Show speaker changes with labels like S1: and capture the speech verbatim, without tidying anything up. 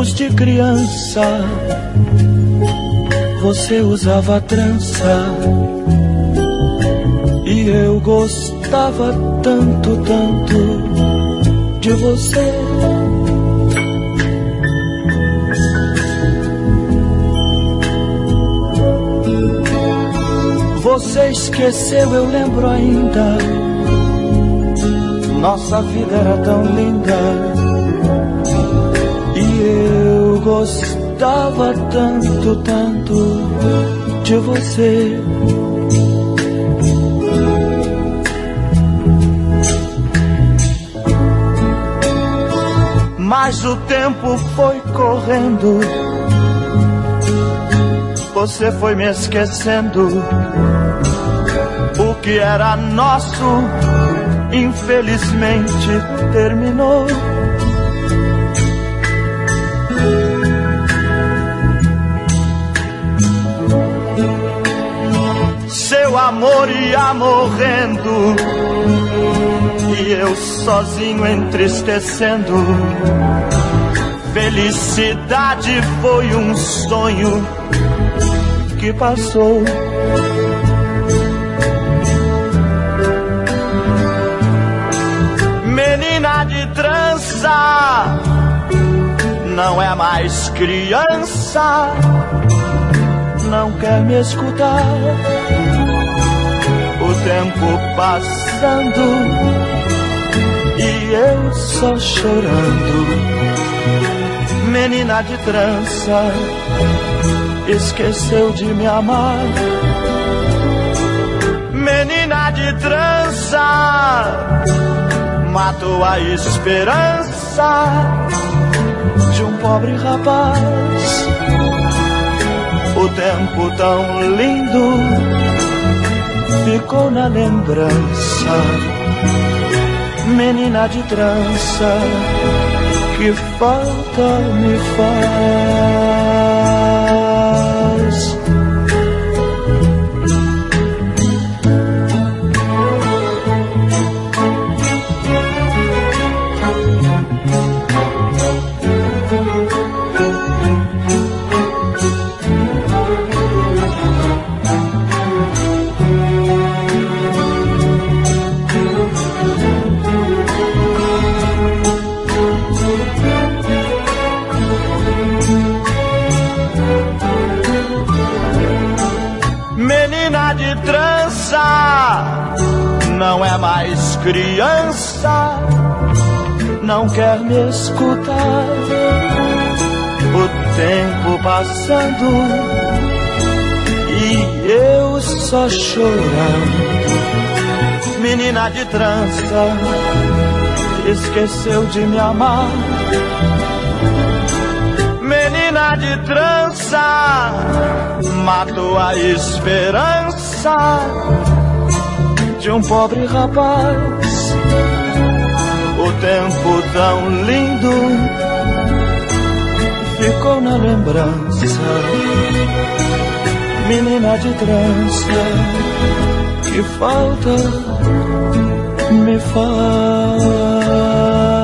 S1: tempos de criança, você usava trança e eu gostava tanto, tanto de você. Você esqueceu, eu lembro ainda. Nossa vida era tão linda e eu gostava tanto, tanto de você. Mas o tempo foi correndo, você foi me esquecendo. O que era nosso, infelizmente, terminou. Seu amor ia morrendo e eu sozinho entristecendo. Felicidade foi um sonho que passou. Menina de trança, não é mais criança, não quer me escutar. O tempo passando e eu só chorando. Menina de trança, esqueceu de me amar. Menina de trança, matou a esperança de um pobre rapaz. O tempo tão lindo ficou na lembrança. Menina de trança, que falta me faz. Não é mais criança, não quer me escutar. O tempo passando e eu só chorando. Menina de trança, esqueceu de me amar. Menina de trança, matou a esperança de um pobre rapaz. O tempo tão lindo ficou na lembrança. Menina de trança, que falta me faz.